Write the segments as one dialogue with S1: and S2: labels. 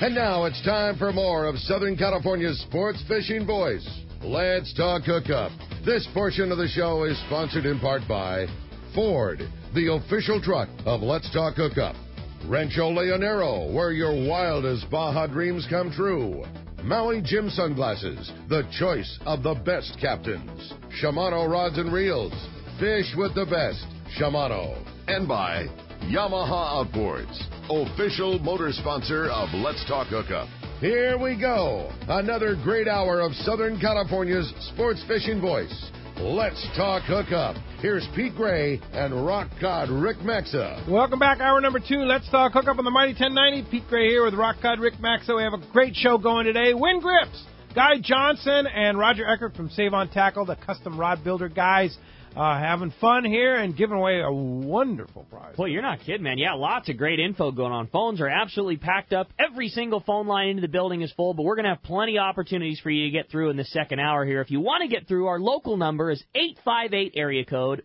S1: And now it's time for more of Southern California's sports fishing voice. Let's Talk Hookup. This portion of the show is sponsored in part by Ford, the official truck of Let's Talk Hookup. Rancho Leonero, where your wildest Baja dreams come true. Maui Jim Sunglasses, the choice of the best captains. Shimano Rods and Reels, fish with the best. Shimano. And by Yamaha Outboards, official motor sponsor of Let's Talk Hookup. Here we go. Another great hour of Southern California's sports fishing voice. Let's Talk Hookup. Here's Pete Gray and Rock Cod Rick Maxa.
S2: Welcome back. Hour number 2. Let's Talk Hookup on the Mighty 1090. Pete Gray here with Rock Cod Rick Maxa. We have a great show going today. Wind Grips. Guy Johnson and Roger Eckert from Save On Tackle, the custom rod builder guys. Having fun here and giving away a wonderful prize.
S3: Well, you're not kidding, man. Yeah, lots of great info going on. Phones are absolutely packed up. Every single phone line into the building is full, but we're going to have plenty of opportunities for you to get through in the second hour here. If you want to get through, our local number is 858 area code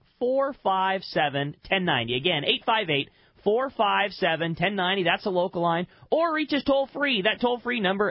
S3: 457-1090. Again, 858-457-1090. That's a local line. Or reach us toll-free. That toll-free number,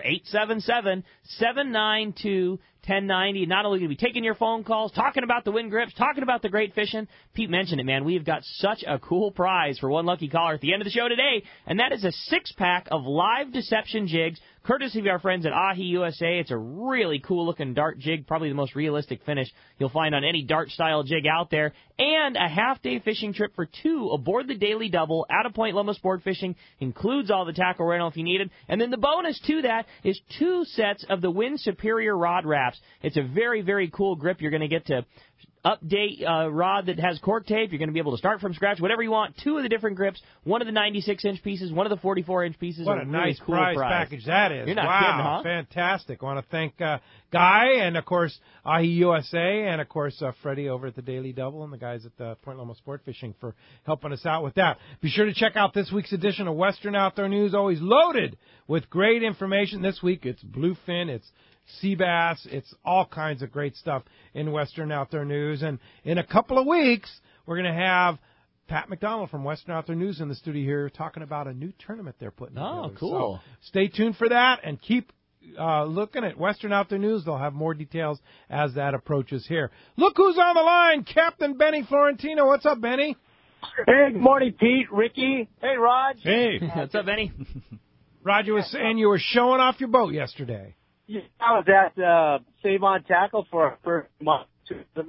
S3: 877-792-1090. Not only going to be taking your phone calls, talking about the Wind Grips, talking about the great fishing. Pete mentioned it, man. We've got such a cool prize for one lucky caller at the end of the show today, and that is a 6-pack of live deception jigs, courtesy of our friends at Ahi USA. It's a really cool-looking dart jig, probably the most realistic finish you'll find on any dart-style jig out there, and a half-day fishing trip for 2 aboard the Daily Double out of Point Loma Sport Fishing. Includes all the tackle rental if you need it. And then the bonus to that is 2 sets of the Wind Superior rod wraps. It's a very, very cool grip. You're going to get to update rod that has cork tape. You're going to be able to start from scratch, whatever you want. 2 of the different grips, one of the 96-inch pieces, one of the 44-inch pieces.
S2: What a nice
S3: cool
S2: prize package that is.
S3: You're not
S2: wow,
S3: kidding, huh?
S2: Fantastic. I want to thank Guy and, of course, Ahi USA and, of course, Freddie over at the Daily Double and the guys at the Point Loma Sport Fishing for helping us out with that. Be sure to check out this week's edition of Western Outdoor News, always loaded with great information. This week it's bluefin, it's sea bass, it's all kinds of great stuff in Western Outdoor News. And in a couple of weeks, we're going to have Pat McDonald from Western Outdoor News in the studio here talking about a new tournament they're putting together.
S3: Oh, cool.
S2: So stay tuned for that and keep looking at Western Outdoor News. They'll have more details as that approaches here. Look who's on the line, Captain Benny Florentino. What's up, Benny?
S4: Hey, good morning, Pete, Ricky. Hey, Raj.
S3: Hey. What's up, Benny?
S2: Roger was saying you were showing off your boat yesterday.
S4: Yeah, I was at Save On Tackle for our first month. Save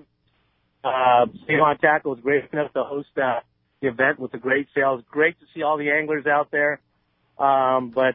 S4: On Tackle was great enough to host the event with the great sales. Great to see all the anglers out there. But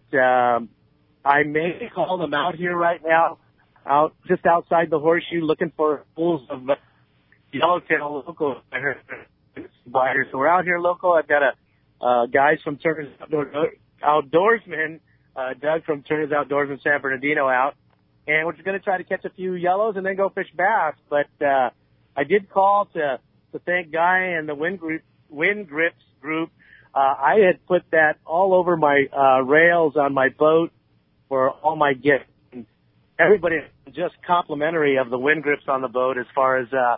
S4: I may call them out here right now, just outside the Horseshoe, looking for pools of yellowtail local buyers. So we're out here local. I've got guys from Turner's Outdoorsman, Doug from Turner's Outdoorsman San Bernardino out, and we're just going to try to catch a few yellows and then go fish bass. But I did call to thank Guy and the Wind Grips group. I had put that all over my rails on my boat for all my gifts. Everybody just complimentary of the Wind Grips on the boat as far as the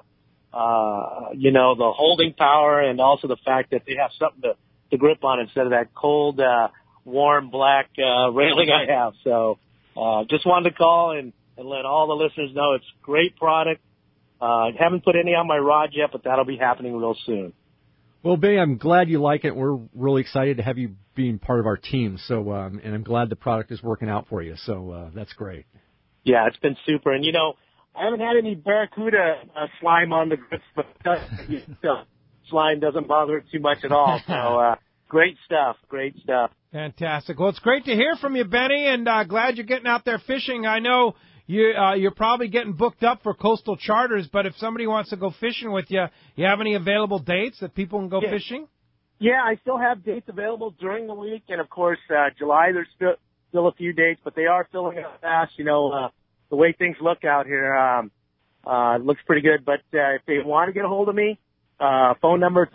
S4: holding power and also the fact that they have something to grip on instead of that cold, warm black railing I have. So just wanted to call and let all the listeners know it's a great product. I haven't put any on my rod yet, but that'll be happening real soon.
S5: Well, Benny, I'm glad you like it. We're really excited to have you being part of our team. So, and I'm glad the product is working out for you. So that's great.
S4: Yeah, it's been super. And, I haven't had any Barracuda slime on the grips, but slime doesn't bother it too much at all. So great stuff.
S2: Fantastic. Well, it's great to hear from you, Benny, and glad you're getting out there fishing. I know you're probably getting booked up for coastal charters, but if somebody wants to go fishing with you, you have any available dates that people can go fishing?
S4: Yeah, I still have dates available during the week, and of course, July there's still a few dates, but they are filling up fast. The way things look out here, looks pretty good. But if they want to get a hold of me, phone number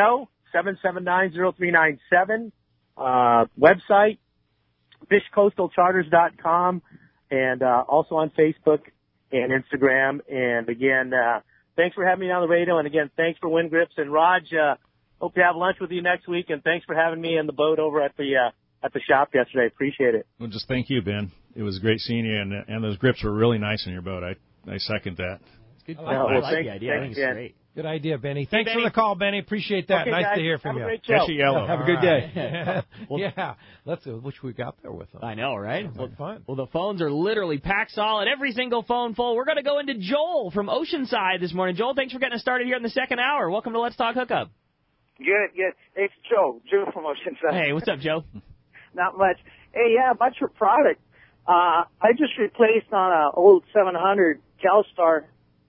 S4: 310-779-0397, website fishcoastalcharters.com, and also on Facebook and Instagram. And again, thanks for having me on the radio, and again, thanks for Wind Grips. And Raj, hope to have lunch with you next week, and thanks for having me in the boat over at the at the shop yesterday. Appreciate it.
S6: Well, just thank you, Ben. It was great seeing you, and those grips were really nice on your boat. I second that.
S3: Good.
S4: I
S3: like the idea. I think it's great.
S2: Good idea, Benny. Thanks
S3: Benny.
S2: for the call, Benny. Appreciate that.
S4: Okay,
S2: Nice
S4: guys,
S2: to hear from
S4: have
S2: you.
S4: a great show.
S6: Catch you yellow.
S5: Have a good day.
S2: Yeah. Let's wish we got there with them.
S3: I know, right?
S2: Well, fun.
S3: Well, the phones are literally packed solid. Every single phone full. We're going to go into Joel from Oceanside this morning. Joel, thanks for getting us started here in the second hour. Welcome to Let's Talk Hookup.
S7: Good. It's Joe from Oceanside.
S3: Hey, what's up, Joe?
S7: Not much. Hey, yeah, about your product. I just replaced on an old 700 CalStar.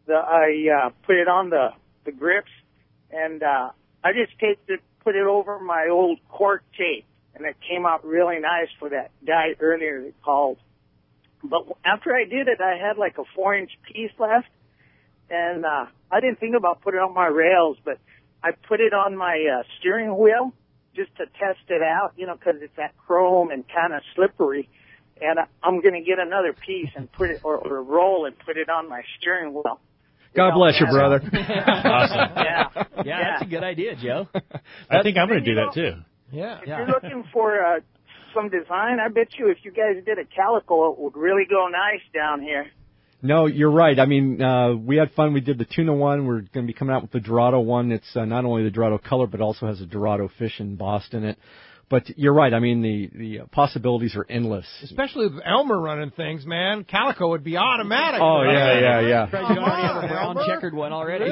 S7: I put it on the grips, and I just put it over my old cork tape, and it came out really nice for that guy earlier that called. But after I did it, I had like a 4-inch piece left, and I didn't think about putting it on my rails, but I put it on my steering wheel just to test it out, because it's that chrome and kind of slippery. And I'm going to get another piece and put it, or roll and put it on my steering wheel.
S5: God bless you, brother.
S6: Awesome.
S3: Yeah, that's a good idea, Joe.
S6: I think I'm going to do that, too.
S2: Yeah.
S7: If you're looking for some design, I bet you if you guys did a calico, it would really go nice down here.
S5: No, you're right. I mean, we had fun. We did the tuna one. We're going to be coming out with the Dorado one. It's not only the Dorado color, but also has a Dorado fish embossed in it. But you're right. I mean, the possibilities are endless.
S2: Especially with Elmer running things, man. Calico would be automatic.
S5: Oh, yeah.
S3: Surprised you don't already have a brown checkered one already.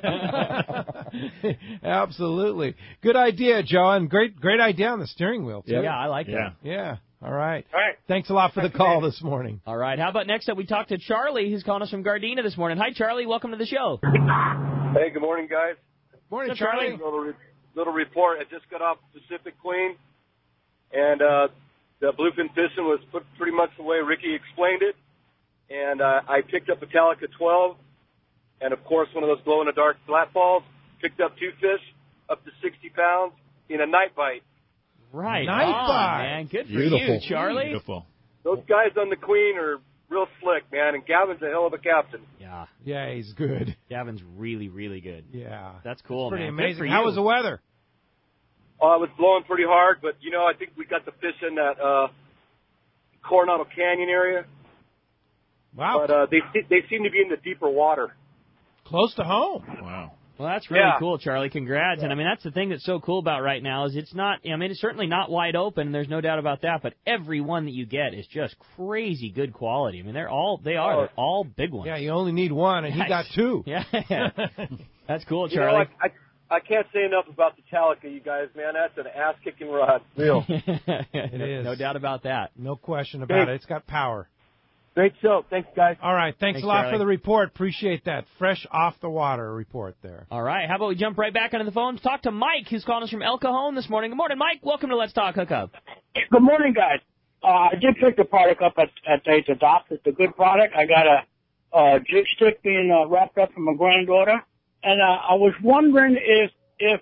S2: Really? Absolutely. Good idea, Joe, and great idea on the steering wheel, too.
S3: Yeah, I like that.
S2: Yeah. All right.
S7: All right.
S2: Thanks a lot for the call this morning.
S3: All right. How about next up we talk to Charlie, who's calling us from Gardena this morning. Hi, Charlie. Welcome to the show.
S8: Hey, good morning, guys.
S2: Morning,
S3: What's up,
S2: Charlie.
S8: Little report. I just got off Pacific Queen, and the bluefin fishing was put pretty much the way Ricky explained it. And I picked up a Calica 12, and of course one of those glow-in-the-dark flat balls. Picked up 2 fish, up to 60 pounds in a night bite.
S3: Right.
S2: Nice
S3: on,
S2: bite.
S3: man. Good for
S5: Beautiful.
S3: you, Charlie.
S6: Beautiful.
S8: Those guys on the Queen are real slick, man, and Gavin's a hell of a captain.
S3: Yeah.
S2: Yeah, he's good.
S3: Gavin's really, really good.
S2: Yeah.
S3: That's cool,
S2: Pretty
S3: man. Good
S2: amazing.
S3: for
S2: How
S3: you.
S2: was the weather?
S8: It was blowing pretty hard, but, I think we got the fish in that Coronado Canyon area.
S2: Wow.
S8: But they seem to be in the deeper water.
S2: Close to home.
S6: Wow.
S3: Well, that's really
S8: Yeah.
S3: cool, Charlie. Congrats. And, I mean, that's the thing that's so cool about right now is it's not, I mean, it's certainly not wide open. There's no doubt about that. But every one that you get is just crazy good quality. I mean, they're all big ones.
S2: Yeah, you only need one, and he got 2.
S3: Yeah. That's cool, Charlie.
S8: I can't say enough about the Calica, you guys, man. That's an ass-kicking rod. Real.
S2: It is.
S3: No doubt about that.
S2: No question about it. It's got power.
S8: Great show. Thanks, guys.
S2: All right. Thanks a lot
S3: Charlie.
S2: for the report. Appreciate that. Fresh off the water report there.
S3: All right. How about we jump right back onto the phone to talk to Mike, who's calling us from El Cajon this morning. Good morning, Mike. Welcome to Let's Talk Hookup.
S7: Good morning, guys. I did pick the product up at the dock. It's a good product. I got a jig stick being wrapped up for my granddaughter, and I was wondering if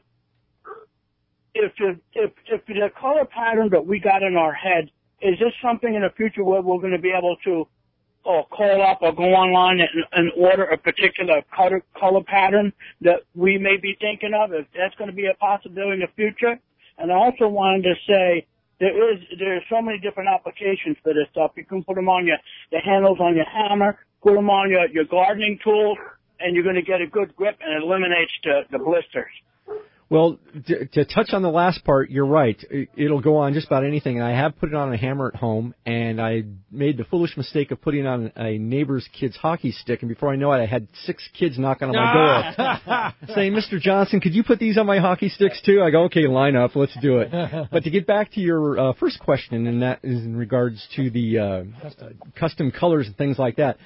S7: the color pattern that we got in our head, is this something in the future where we're going to be able to call up or go online and order a particular color pattern that we may be thinking of? If that's going to be a possibility in the future. And I also wanted to say there's so many different applications for this stuff. You can put them on the handles on your hammer, put them on your gardening tools, and you're going to get a good grip, and it eliminates the blisters.
S5: Well, to touch on the last part, you're right. It'll go on just about anything. And I have put it on a hammer at home, and I made the foolish mistake of putting it on a neighbor's kid's hockey stick. And before I know it, I had 6 kids knocking on my door saying, Mr. Johnson, could you put these on my hockey sticks too? I go, okay, line up, let's do it. But to get back to your first question, and that is in regards to the custom colors and things like that,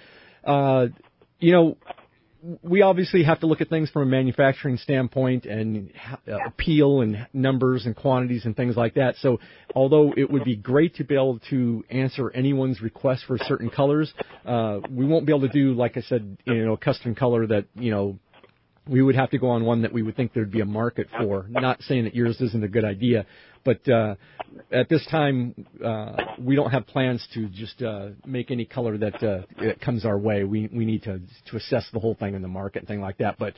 S5: we obviously have to look at things from a manufacturing standpoint and appeal and numbers and quantities and things like that. So although it would be great to be able to answer anyone's request for certain colors, we won't be able to do, like I said, a custom color that, we would have to go on one that we would think there'd be a market for. Not saying that yours isn't a good idea, but at this time, we don't have plans to just make any color that comes our way. We need to assess the whole thing in the market and thing like that. But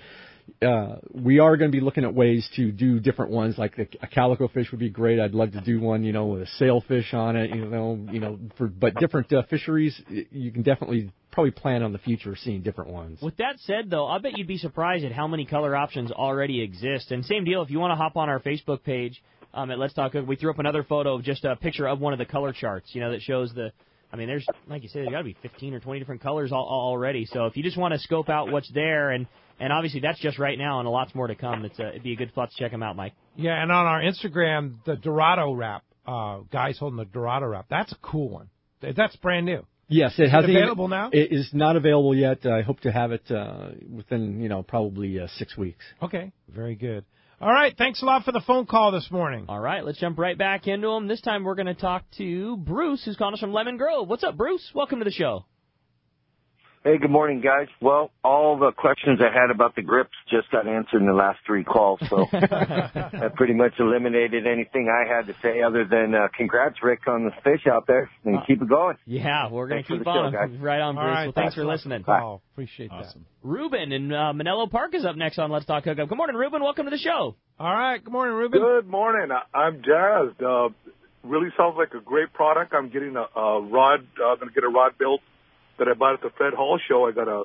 S5: we are going to be looking at ways to do different ones. Like a calico fish would be great. I'd love to do one, with a sailfish on it. But different fisheries, you can definitely probably plan on the future of seeing different ones.
S3: With that said, though, I bet you'd be surprised at how many color options already exist. And same deal, if you want to hop on our Facebook page at Let's Talk Cook, we threw up another photo of just a picture of one of the color charts, that shows there's, like you said, there's got to be 15 or 20 different colors already. So if you just want to scope out what's there, and obviously that's just right now, and a lot's more to come, it'd be a good spot to check them out, Mike.
S2: Yeah, and on our Instagram, the Dorado wrap, guys holding the Dorado wrap, that's a cool one. That's brand new.
S5: Yes, it has
S2: available now.
S5: It is not available yet. I hope to have it within probably 6 weeks.
S2: Okay, very good. All right, thanks a lot for the phone call this morning.
S3: All right, let's jump right back into them. This time we're going to talk to Bruce, who's calling us from Lemon Grove. What's up, Bruce? Welcome to the show.
S9: Hey, good morning, guys. Well, all the questions I had about the grips just got answered in the last 3 calls, so that pretty much eliminated anything I had to say other than congrats, Rick, on the fish out there, and keep it going.
S3: Yeah, we're going to keep
S9: on.
S3: Right on, Bruce.
S2: All right,
S3: well, thanks for listening.
S2: Call. Appreciate that.
S3: Ruben in Manello Park is up next on Let's Talk Hookup. Good morning, Ruben. Welcome to the show.
S2: All right, good morning, Ruben.
S10: Good morning. I'm jazzed. Really sounds like a great product. I'm getting a rod. I'm going to get a rod built that I bought at the Fred Hall show. I got a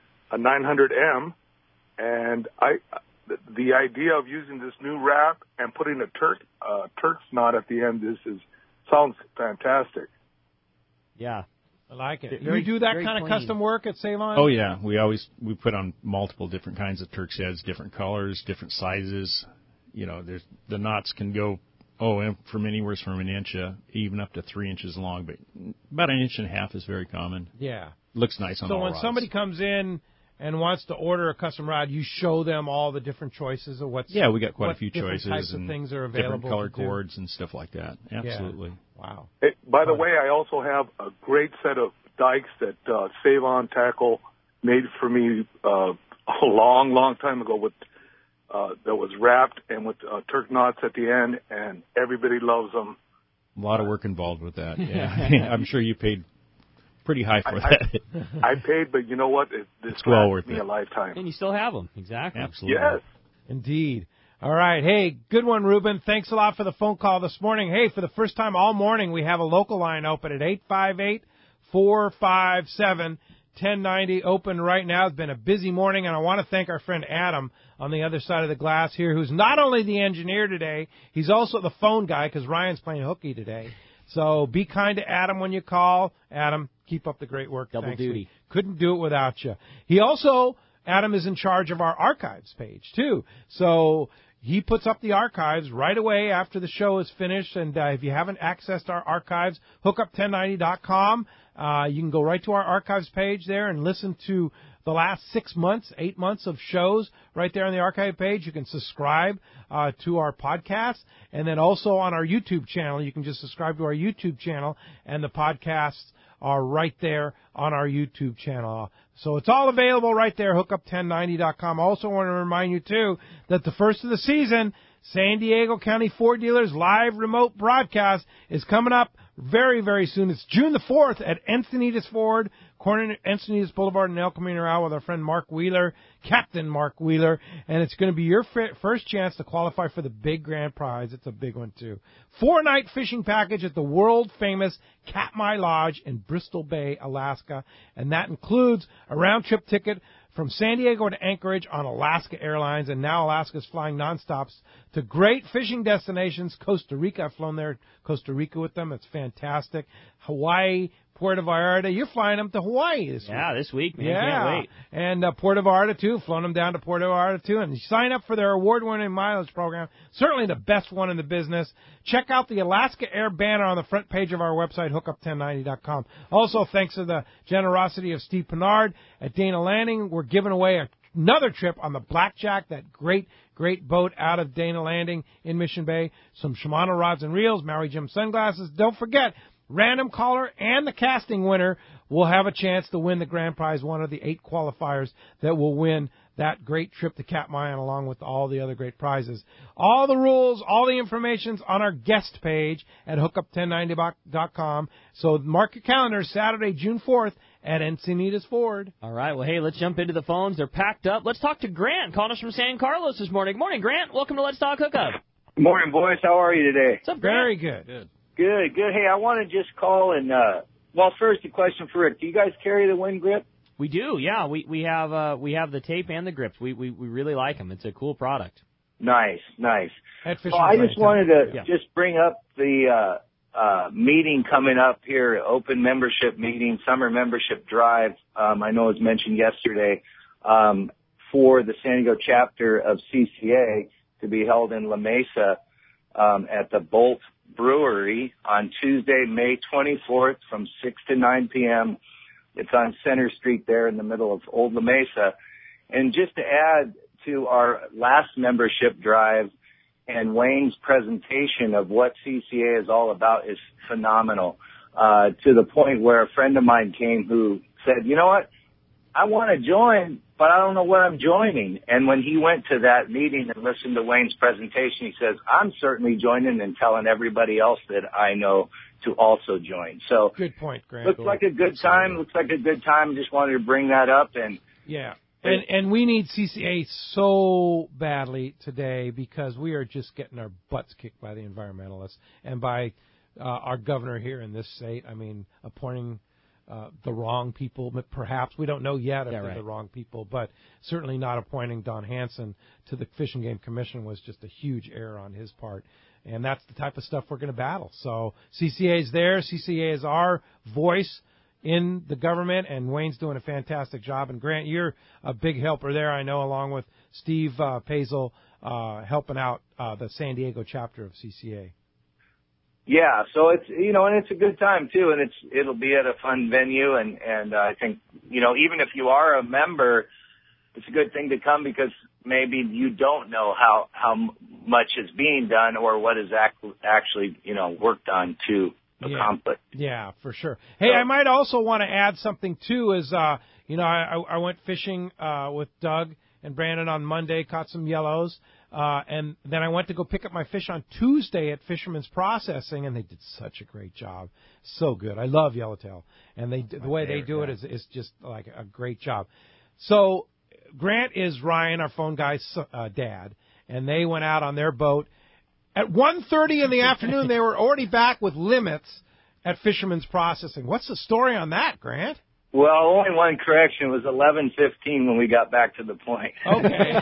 S10: 900M, and the idea of using this new wrap and putting a Turk's knot at the end sounds fantastic.
S3: Yeah,
S2: I like it. You do that kind of custom work at Savon?
S6: Oh yeah, we put on multiple different kinds of Turk's heads, different colors, different sizes. The knots can go from anywhere from an inch, even up to 3 inches long, but about 1.5 inches is very common.
S2: Yeah.
S6: Looks nice on all rods.
S2: So when somebody comes in and wants to order a custom rod, you show them all the different choices of what's...
S6: Yeah, we got quite a few choices.
S2: Types of things are available.
S6: Different color cords and stuff like that. Absolutely.
S2: Yeah. Wow.
S10: Hey, by the way, I also have a great set of dikes that Save-On Tackle made for me a long time ago with that was wrapped and with Turk knots at the end, and everybody loves them.
S6: A lot of work involved with that. Yeah, I'm sure you paid pretty high for that.
S10: I paid, but you know what?
S6: It's well worth
S10: me a lifetime.
S3: And you still have them. Exactly.
S6: Absolutely.
S10: Yes.
S2: Indeed. All right. Hey, good one, Ruben. Thanks a lot for the phone call this morning. Hey, for the first time all morning, we have a local line open at 858-457-1090, open right now. It's been a busy morning, and I want to thank our friend Adam on the other side of the glass here, who's not only the engineer today, he's also the phone guy because Ryan's playing hooky today. So be kind to Adam when you call. Adam, keep up the great work.
S3: Double duty.
S2: Couldn't do it without you. Adam is in charge of our archives page, too. So he puts up the archives right away after the show is finished. And if you haven't accessed our archives, hookup1090.com. You can go right to our archives page there and listen to the last 8 months of shows right there on the archive page. You can subscribe to our podcast. And then also on our YouTube channel, you can just subscribe to our YouTube channel, and the podcasts are right there on our YouTube channel. So it's all available right there, hookup1090.com. I also want to remind you, too, that the first of the season, San Diego County Ford Dealers live remote broadcast is coming up very, very soon. It's June the 4th at Encinitas Ford, corner Encinitas Boulevard in El Camino Real with our friend Mark Wheeler, Captain Mark Wheeler, and it's going to be your first chance to qualify for the big grand prize. It's a big one, too. 4-night fishing package at the world-famous Katmai Lodge in Bristol Bay, Alaska, and that includes a round-trip ticket from San Diego to Anchorage on Alaska Airlines, and now Alaska's flying nonstops to great fishing destinations. Costa Rica, I've flown there, Costa Rica with them. It's fantastic. Hawaii, Puerto Vallarta. You're flying them to Hawaii this week.
S3: Yeah, this week, man.
S2: Yeah.
S3: Can't wait.
S2: And Puerto Vallarta, too. Flown them down to Puerto Vallarta, too. And you sign up for their award-winning mileage program. Certainly the best one in the business. Check out the Alaska Air banner on the front page of our website, hookup1090.com. Also, thanks to the generosity of Steve Pinard at Dana Landing, we're giving away another trip on the Blackjack, that great boat out of Dana Landing in Mission Bay. Some Shimano rods and reels, Maui Jim sunglasses. Don't forget, random caller and the casting winner will have a chance to win the grand prize, one of the 8 qualifiers that will win that great trip to Katmayan along with all the other great prizes. All the rules, all the information's on our guest page at hookup1090.com. So mark your calendar, Saturday, June 4th at Encinitas Ford.
S3: All right, well, hey, let's jump into the phones. They're packed up. Let's talk to Grant, calling us from San Carlos this morning. Good morning, Grant. Welcome to Let's Talk Hookup.
S11: Good morning, boys. How are you today?
S3: What's up, Grant?
S2: Very good.
S11: Good. Hey, I want to just call and, first a question for Rick. Do you guys carry the wind grip?
S3: We do, yeah. We have the tape and the grips. We really like them. It's a cool product.
S11: Nice.
S2: So
S11: I just wanted to just bring up the meeting coming up here, open membership meeting, summer membership drive. I know it was mentioned yesterday for the San Diego chapter of CCA to be held in La Mesa at the Bolt Brewery on Tuesday, May 24th from 6 to 9 p.m. It's on Center Street there in the middle of Old La Mesa. And just to add to our last membership drive, and Wayne's presentation of what CCA is all about is phenomenal, to the point where a friend of mine came who said, you know what, I want to join, but I don't know what I'm joining. And when he went to that meeting and listened to Wayne's presentation, he says, I'm certainly joining and telling everybody else that I know to also join. So
S2: good point, Grant.
S11: Looks like a good time. Just wanted to bring that up. And
S2: yeah. And we need CCA so badly today because we are just getting our butts kicked by the environmentalists and by our governor here in this state. I mean, appointing the wrong people, but perhaps we don't know yet if they're the wrong people, but certainly not appointing Don Hansen to the Fish and Game Commission was just a huge error on his part. And that's the type of stuff we're going to battle. So CCA is there. CCA is our voice in the government, and Wayne's doing a fantastic job. And Grant, you're a big helper there, I know, along with Steve Pazel, helping out the San Diego chapter of CCA.
S11: Yeah, so it's, and it's a good time too, and it'll be at a fun venue, and I think, even if you are a member, it's a good thing to come because maybe you don't know how much is being done or what is actually, worked on to accomplish.
S2: Yeah, for sure. Hey, I might also want to add something too is, I went fishing with Doug and Brandon on Monday, caught some yellows, and then I went to go pick up my fish on Tuesday at Fisherman's Processing, and they did such a great job. So good. I love yellowtail, and the way they do it is just like a great job. So Grant is Ryan, our phone guy's dad, and they went out on their boat. At 1:30 in the afternoon, they were already back with limits at Fisherman's Processing. What's the story on that, Grant?
S11: Well, only one correction. It was 11:15 when we got back to the point.
S2: Okay.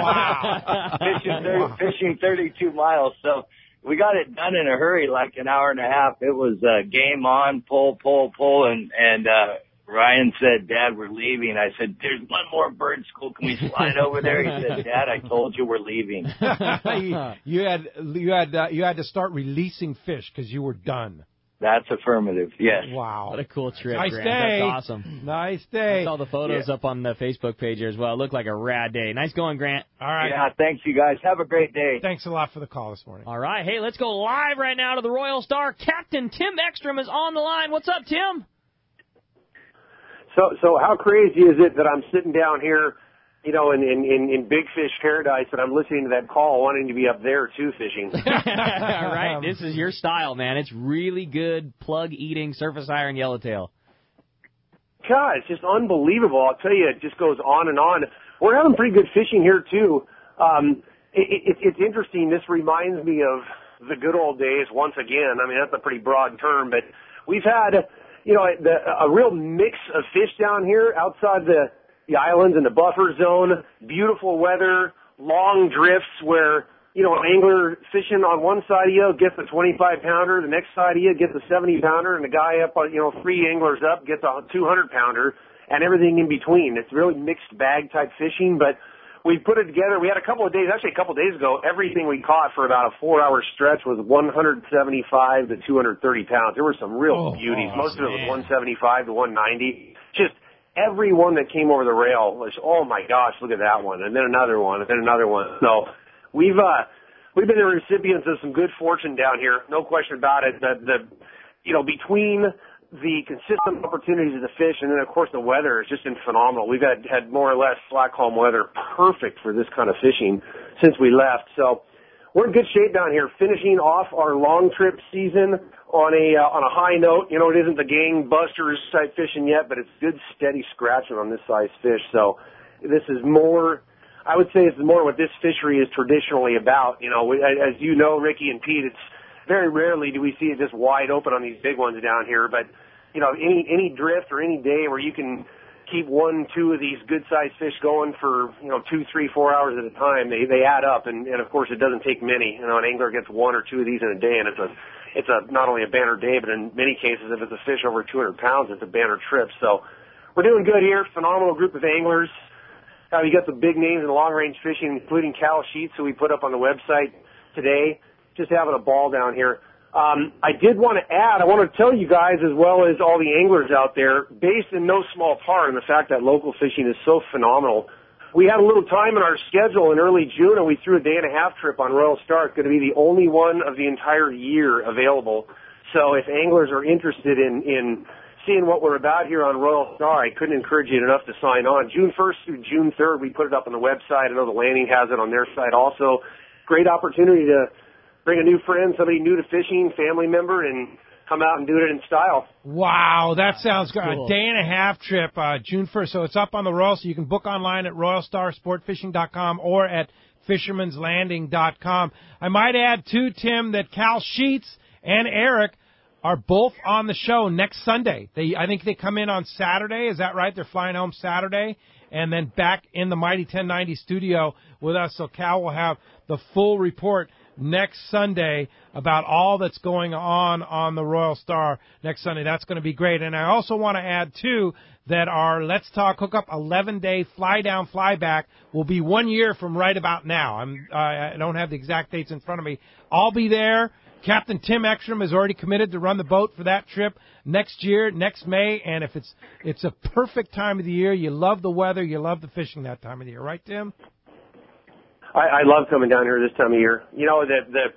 S2: Wow.
S11: Fishing 32 miles. So we got it done in a hurry, like an hour and a half. It was game on, pull, and Ryan said, Dad, we're leaving. I said, there's one more bird school. Can we slide over there? He said, Dad, I told you we're leaving.
S2: You had to start releasing fish because you were done.
S11: That's affirmative, yes.
S3: Wow. What a cool trip,
S2: Nice
S3: Grant.
S2: day.
S3: That's awesome.
S2: Nice day.
S3: I saw the photos up on the Facebook page here as well. It looked like a rad day. Nice going, Grant.
S2: All right.
S11: Yeah, thanks, you guys. Have a great day.
S2: Thanks a lot for the call this morning.
S3: All right. Hey, let's go live right now to the Royal Star. Captain Tim Ekstrom is on the line. What's up, Tim?
S12: So how crazy is it that I'm sitting down here, in Big Fish Paradise, and I'm listening to that call, wanting to be up there too fishing.
S3: All right, this is your style, man. It's really good plug-eating surface iron yellowtail.
S12: God, it's just unbelievable. I'll tell you, it just goes on and on. We're having pretty good fishing here too. It's interesting. This reminds me of the good old days once again. I mean, that's a pretty broad term, but we've had, a real mix of fish down here outside the islands and the buffer zone, beautiful weather, long drifts where, an angler fishing on one side of you gets a 25-pounder, the next side of you gets a 70-pounder, and the guy up on, 3 anglers up gets a 200-pounder, and everything in between. It's really mixed bag type fishing, but we put it together. We had a couple of days ago, everything we caught for about a 4-hour stretch was 175 to 230 pounds. There were some real beauties. Most of it was 175 to 190. Just every one that came over the rail was, oh my gosh, look at that one, and then another one, and then another one. So we've been the recipients of some good fortune down here, no question about it. Between the consistent opportunities to fish, and then of course the weather has just been phenomenal. We've had more or less flat calm weather, perfect for this kind of fishing since we left. So we're in good shape down here, finishing off our long trip season on a high note. You know, it isn't the gangbusters type fishing yet, but it's good steady scratching on this size fish. So this is more, I would say, it's more what this fishery is traditionally about. You know, as you know, Ricky and Pete, it's very rarely do we see it just wide open on these big ones down here. But, you know, any drift or any day where you can keep 1, 2 of these good-sized fish going for, 2, 3, 4 hours at a time, they add up. And of course, it doesn't take many. You know, an angler gets 1 or 2 of these in a day, and it's not only a banner day, but in many cases, if it's a fish over 200 pounds, it's a banner trip. So we're doing good here. Phenomenal group of anglers. You got the big names in long-range fishing, including Cal Sheets, who we put up on the website today. Just having a ball down here. I did want to add, I want to tell you guys, as well as all the anglers out there, based in no small part in the fact that local fishing is so phenomenal. We had a little time in our schedule in early June, and we threw a day-and-a-half trip on Royal Star. It's going to be the only one of the entire year available. So if anglers are interested in seeing what we're about here on Royal Star, I couldn't encourage you enough to sign on. June 1st through June 3rd, we put it up on the website. I know the Landing has it on their site also. Great opportunity to bring a new friend, somebody new to fishing, family member, and come out and do it in style.
S2: Wow, that sounds good. Cool. A day-and-a-half trip, June 1st. So it's up on the Royal, so you can book online at royalstarsportfishing.com or at fishermanslanding.com. I might add, too, Tim, that Cal Sheets and Eric are both on the show next Sunday. I think they come in on Saturday. Is that right? They're flying home Saturday and then back in the Mighty 1090 studio with us. So Cal will have the full report next Sunday about all that's going on the Royal Star next Sunday. That's going to be great. And I also want to add, too, that our Let's Talk Hookup 11-day fly-down, fly-back will be 1 year from right about now. I don't have the exact dates in front of me. I'll be there. Captain Tim Ekstrom has already committed to run the boat for that trip next year, next May. And if it's a perfect time of the year, you love the weather, you love the fishing that time of the year. Right, Tim?
S12: I love coming down here this time of year. You know,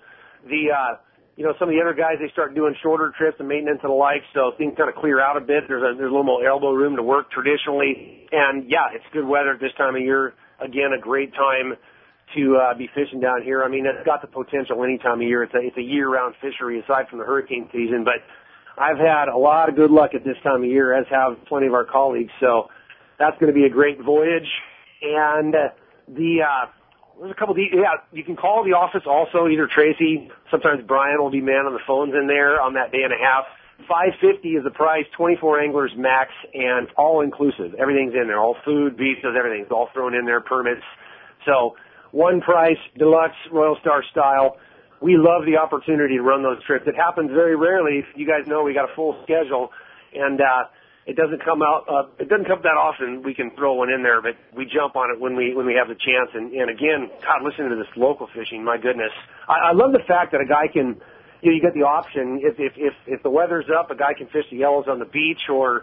S12: some of the other guys, they start doing shorter trips and maintenance and the like, so things kind of clear out a bit. There's a little more elbow room to work traditionally. And yeah, it's good weather at this time of year. Again, a great time to be fishing down here. I mean, it's got the potential any time of year. It's a year-round fishery aside from the hurricane season, but I've had a lot of good luck at this time of year, as have plenty of our colleagues. So that's going to be a great voyage. And there's a couple of, you can call the office also, either Tracy, sometimes Brian will be man on the phones in there on that day and a half. $550 is the price, 24 anglers max, and all inclusive. Everything's in there, all food, visas, everything's all thrown in there, permits. So one price, deluxe, Royal Star style. We love the opportunity to run those trips. It happens very rarely. You guys know we got a full schedule, and it doesn't come that often we can throw one in there, but we jump on it when we have the chance. And again, God, listening to this local fishing, my goodness. I love the fact that a guy can, you get the option, if the weather's up, a guy can fish the yellows on the beach, or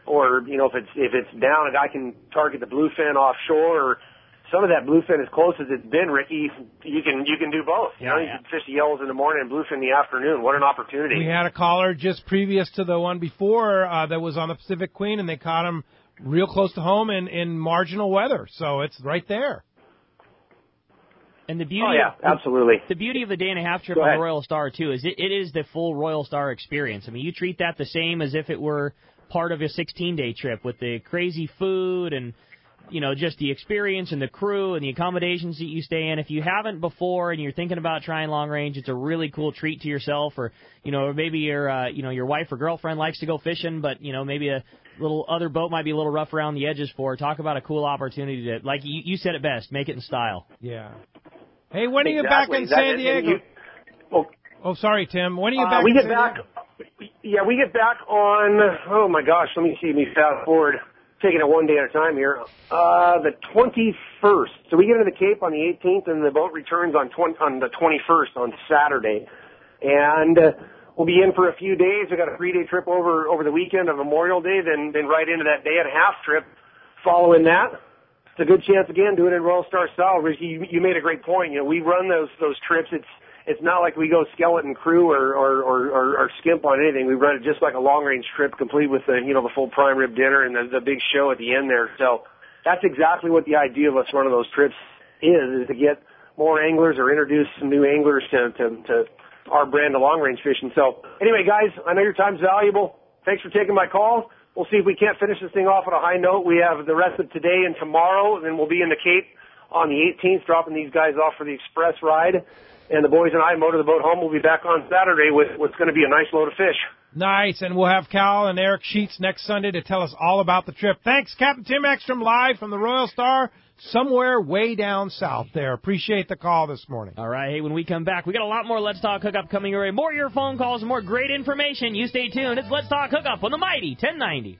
S12: if it's down, a guy can target the bluefin offshore, or some of that bluefin, as close as it's been, Ricky, you can do both. You can fish the yellows in the morning and bluefin in the afternoon. What an opportunity.
S2: We had a caller just previous to the one before that was on the Pacific Queen, and they caught him real close to home in marginal weather. So it's right there.
S3: And the beauty,
S12: absolutely.
S3: The beauty of the day-and-a-half trip on the Royal Star, too, is it is the full Royal Star experience. I mean, you treat that the same as if it were part of a 16-day trip with the crazy food and just the experience and the crew and the accommodations that you stay in. If you haven't before and you're thinking about trying long range, it's a really cool treat to yourself, or maybe your wife or girlfriend likes to go fishing, but maybe a little other boat might be a little rough around the edges for. Talk about a cool opportunity to, like you said it best, make it in style.
S2: Yeah. Hey, when are you back in San Diego? Sorry, Tim. When are you back?
S12: We get back. Yeah, we get back on. Oh my gosh, let me fast forward. Taking it one day at a time here. The 21st. So we get into the Cape on the 18th, and the boat returns on the 21st on Saturday. And we'll be in for a few days. We got a 3-day trip over the weekend of Memorial Day, then right into that day and a half trip following that. It's a good chance again doing it in Royal Star style. Ricky, you made a great point. We run those trips. it's not like we go skeleton crew or skimp on anything. We run it just like a long range trip, complete with the full prime rib dinner and the big show at the end there. So that's exactly what the idea of us running those trips is to get more anglers or introduce some new anglers to our brand of long range fishing. So anyway, guys, I know your time's valuable. Thanks for taking my call. We'll see if we can't finish this thing off on a high note. We have the rest of today and tomorrow, and then we'll be in the Cape on the 18th, dropping these guys off for the express ride. And the boys and I motor the boat home. We'll be back on Saturday with what's going to be a nice load of fish.
S2: Nice, and we'll have Cal and Eric Sheets next Sunday to tell us all about the trip. Thanks, Captain Tim Ekstrom, live from the Royal Star, somewhere way down south there. Appreciate the call this morning.
S3: All right, hey, when we come back, we got a lot more Let's Talk Hookup coming your way. More of your phone calls and more great information. You stay tuned. It's Let's Talk Hookup on the Mighty 1090.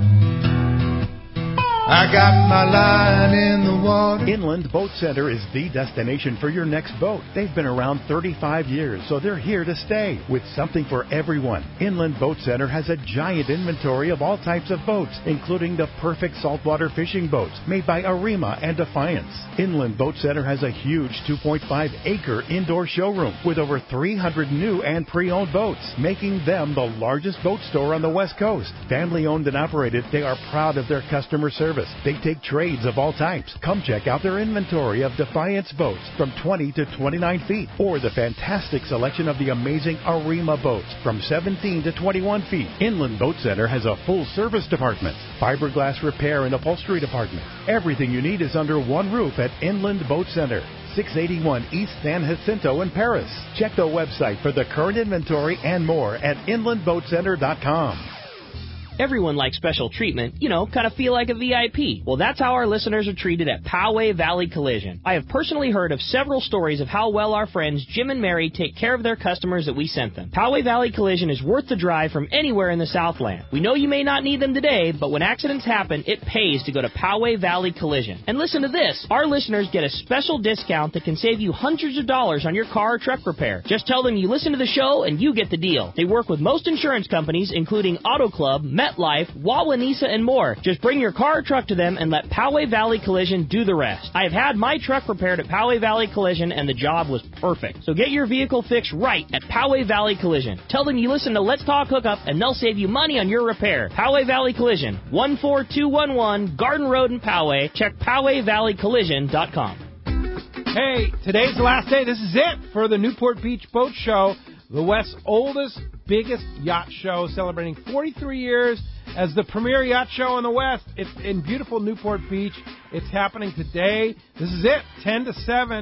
S13: I got my line in the water. Inland Boat Center is the destination for your next boat. They've been around 35 years, so they're here to stay with something for everyone. Inland Boat Center has a giant inventory of all types of boats, including the perfect saltwater fishing boats made by Arima and Defiance. Inland Boat Center has a huge 2.5-acre indoor showroom with over 300 new and pre-owned boats, making them the largest boat store on the West Coast. Family-owned and operated, they are proud of their customer service. They take trades of all types. Come check out their inventory of Defiance boats from 20 to 29 feet, or the fantastic selection of the amazing Arima boats from 17 to 21 feet. Inland Boat Center has a full service department, fiberglass repair and upholstery department. Everything you need is under one roof at Inland Boat Center. 681 East San Jacinto in Paris. Check the website for the current inventory and more at inlandboatcenter.com.
S3: Everyone likes special treatment, kind of feel like a VIP. Well, that's how our listeners are treated at Poway Valley Collision. I have personally heard of several stories of how well our friends Jim and Mary take care of their customers that we sent them. Poway Valley Collision is worth the drive from anywhere in the Southland. We know you may not need them today, but when accidents happen, it pays to go to Poway Valley Collision. And listen to this. Our listeners get a special discount that can save you hundreds of dollars on your car or truck repair. Just tell them you listen to the show and you get the deal. They work with most insurance companies, including Auto Club, MetLife, Wawanesa, and more. Just bring your car or truck to them and let Poway Valley Collision do the rest. I have had my truck repaired at Poway Valley Collision, and the job was perfect. So get your vehicle fixed right at Poway Valley Collision. Tell them you listen to Let's Talk Hookup, and they'll save you money on your repair. Poway Valley Collision, 14211 Garden Road in Poway. Check PowayValleyCollision.com.
S2: Hey, today's the last day. This is it for the Newport Beach Boat Show, the West's oldest, biggest yacht show, celebrating 43 years as the premier yacht show in the West. It's in beautiful Newport Beach. It's happening today. This is it, 10 to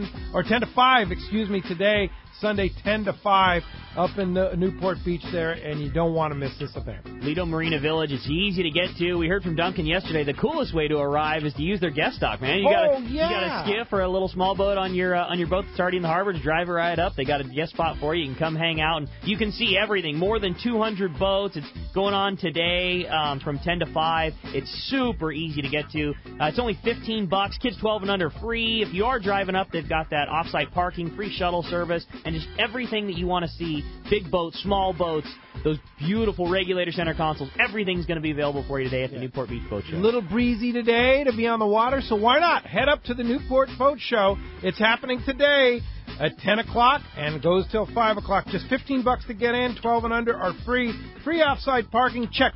S2: 5, today, Sunday, 10 to 5, up in the Newport Beach there, and you don't want to miss this event.
S3: Lido Marina Village, it's easy to get to. We heard from Duncan yesterday, the coolest way to arrive is to use their guest dock, man. You got a skiff or a little small boat on your boat that's already in the harbor, to drive it right up. They got a guest spot for you. You can come hang out, and you can see everything. More than 200 boats. It's going on today from 10 to 5. It's super easy to get to. It's only $15. Kids 12 and under free. If you are driving up, they've got that off-site parking, free shuttle service, and just everything that you want to see. Big boats, small boats, those beautiful regulator center consoles. Everything's going to be available for you today at the Newport Beach Boat Show.
S2: A little breezy today to be on the water, so why not head up to the Newport Boat Show? It's happening today at 10 o'clock and goes till 5 o'clock. Just $15 to get in. 12 and under are free. Free outside parking. Check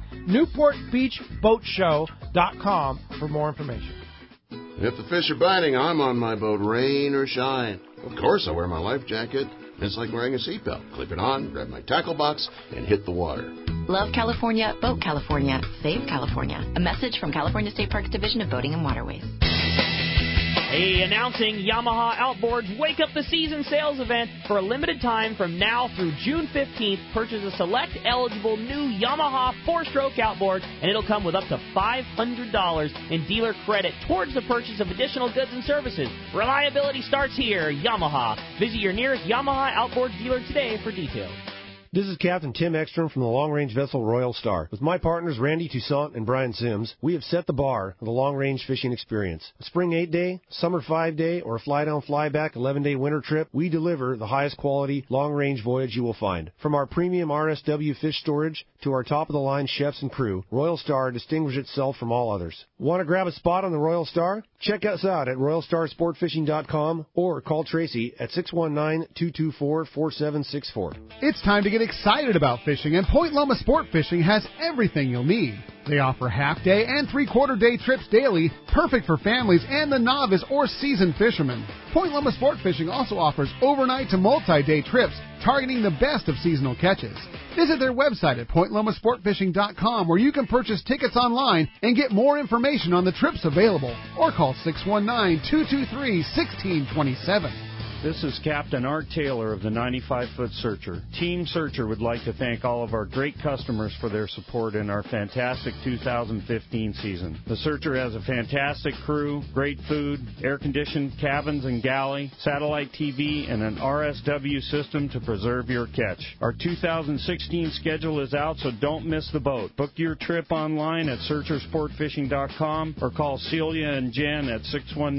S2: NewportBeachBoatShow.com for more information.
S14: If the fish are biting, I'm on my boat, rain or shine. Of course, I wear my life jacket. It's like wearing a seatbelt. Clip it on, grab my tackle box, and hit the water.
S15: Love California, Boat California, Save California. A message from California State Parks Division of Boating and Waterways.
S3: Hey, announcing Yamaha Outboards Wake Up the Season sales event. For a limited time from now through June 15th, purchase a select eligible new Yamaha 4-stroke outboard, and it'll come with up to $500 in dealer credit towards the purchase of additional goods and services. Reliability starts here, Yamaha. Visit your nearest Yamaha Outboards dealer today for details.
S16: This is Captain Tim Ekstrom from the Long Range Vessel Royal Star. With my partners Randy Toussaint and Brian Sims, we have set the bar for the long-range fishing experience. A spring 8-day, summer 5-day, or a fly-down, fly-back 11-day winter trip, we deliver the highest quality long-range voyage you will find. From our premium RSW fish storage to our top-of-the-line chefs and crew, Royal Star distinguishes itself from all others. Want to grab a spot on the Royal Star? Check us out at RoyalStarSportFishing.com or call Tracy at 619-224-4764.
S17: It's time to get excited about fishing, and Point Loma Sport Fishing has everything you'll need. They offer half-day and three-quarter-day trips daily, perfect for families and the novice or seasoned fishermen. Point Loma Sport Fishing also offers overnight to multi-day trips, targeting the best of seasonal catches. Visit their website at PointLomaSportFishing.com, where you can purchase tickets online and get more information on the trips available, or call 619-223-1627.
S18: This is Captain Art Taylor of the 95-Foot Searcher. Team Searcher would like to thank all of our great customers for their support in our fantastic 2015 season. The Searcher has a fantastic crew, great food, air-conditioned cabins and galley, satellite TV, and an RSW system to preserve your catch. Our 2016 schedule is out, so don't miss the boat. Book your trip online at SearcherSportFishing.com or call Celia and Jen at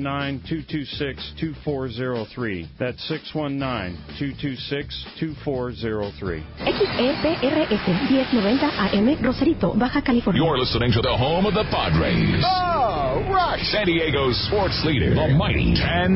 S18: 619-226-2403. That's 619-226-2403.
S19: XEPRS 1090 AM Rosarito, Baja California.
S20: You're listening to the home of the Padres.
S19: Oh,
S20: right. San Diego's sports leader, the mighty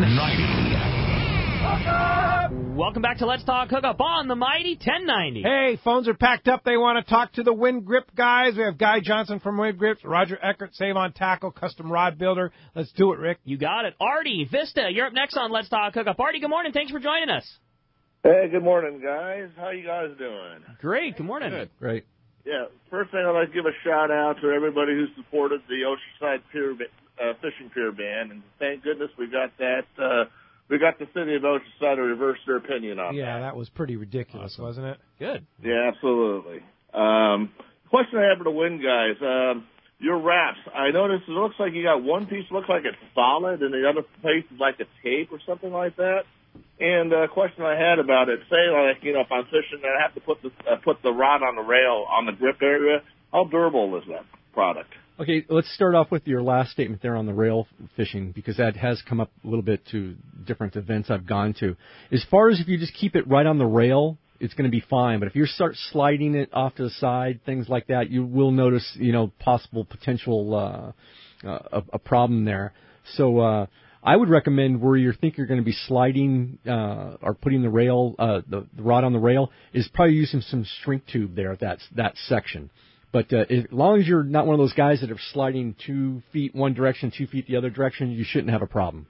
S20: 1090.
S3: Welcome back to Let's Talk Hookup on the mighty 1090.
S2: Hey, phones are packed up. They want to talk to the Wind Grip guys. We have Guy Johnson from Wind Grips, Roger Eckert, Save on Tackle, Custom Rod Builder. Let's do it, Rick.
S3: You got it. Artie, Vista, you're up next on Let's Talk Hookup. Artie, good morning. Thanks for joining us.
S21: Hey, good morning, guys. How you guys doing?
S3: Great. Good morning.
S5: Good. Great.
S21: Yeah, first thing I'd like to give a shout-out to everybody who supported the Oceanside Pier, Fishing Pier ban, and thank goodness we got that. We got the city of Oceanside to reverse their opinion on that.
S2: Yeah, that was pretty ridiculous, wasn't it?
S3: Good.
S21: Yeah, absolutely. Question I have for the Wind guys. Your wraps, I noticed it looks like you got one piece looks like it's solid and the other piece is like a tape or something like that. And a question I had about it, say like, if I'm fishing and I have to put the rod on the rail on the grip area, how durable is that product?
S5: Okay, let's start off with your last statement there on the rail fishing, because that has come up a little bit to different events I've gone to. As far as if you just keep it right on the rail, it's going to be fine. But if you start sliding it off to the side, things like that, you will notice, possible potential a problem there. So I would recommend where you think you're going to be sliding or putting the rail, the rod on the rail, is probably using some shrink tube there, that section. But as long as you're not one of those guys that are sliding 2 feet one direction, 2 feet the other direction, you shouldn't have a problem.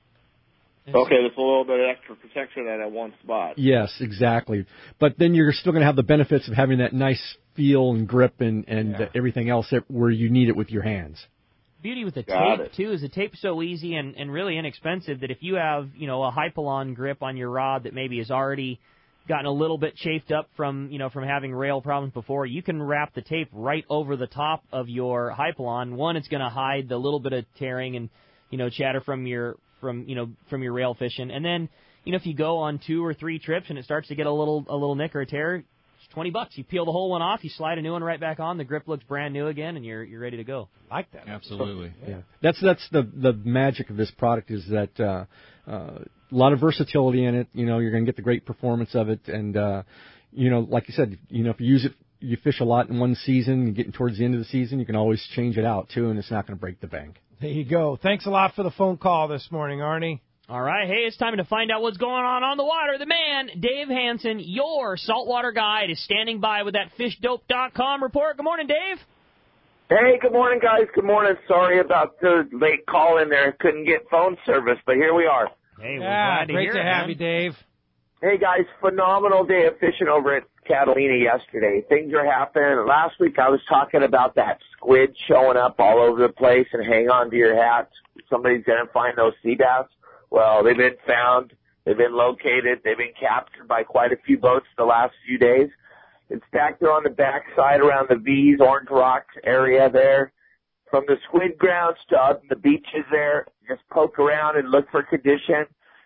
S21: Okay, there's a little bit of extra protection at one spot.
S5: Yes, exactly. But then you're still going to have the benefits of having that nice feel and grip and everything else where you need it with your hands.
S3: Beauty with the tape, too, is the tape's so easy and really inexpensive that if you have, a Hypalon grip on your rod that maybe is already gotten a little bit chafed up from having rail problems before, you can wrap the tape right over the top of your Hypalon. One, it's going to hide the little bit of tearing and, chatter from your rail fishing. And then, if you go on 2 or 3 trips and it starts to get a little nick or a tear, it's $20. You peel the whole one off, you slide a new one right back on, the grip looks brand new again, and you're ready to go.
S2: I like that.
S6: Absolutely.
S5: Yeah. That's the magic of this product is that a lot of versatility in it. You're going to get the great performance of it, and like you said, if you use it, you fish a lot in one season, and getting towards the end of the season, you can always change it out too, and it's not going to break the bank.
S2: There you go. Thanks a lot for the phone call this morning, Arnie.
S3: All right, hey, it's time to find out what's going on the water. The man, Dave Hansen, your saltwater guide, is standing by with that FishDope.com report. Good morning, Dave.
S11: Hey, good morning, guys. Good morning. Sorry about the late call in there. Couldn't get phone service, but here we are.
S3: Hey, we're glad to hear it.
S2: Great to have you, Dave.
S11: Hey, guys, phenomenal day of fishing over at Catalina yesterday. Things are happening. Last week I was talking about that squid showing up all over the place, and hang on to your hats. Somebody's going to find those sea bass. Well, they've been found, they've been located, they've been captured by quite a few boats the last few days. It's stacked there on the backside around the V's, Orange Rocks area there. From the squid grounds to up the beaches there, just poke around and look for condition.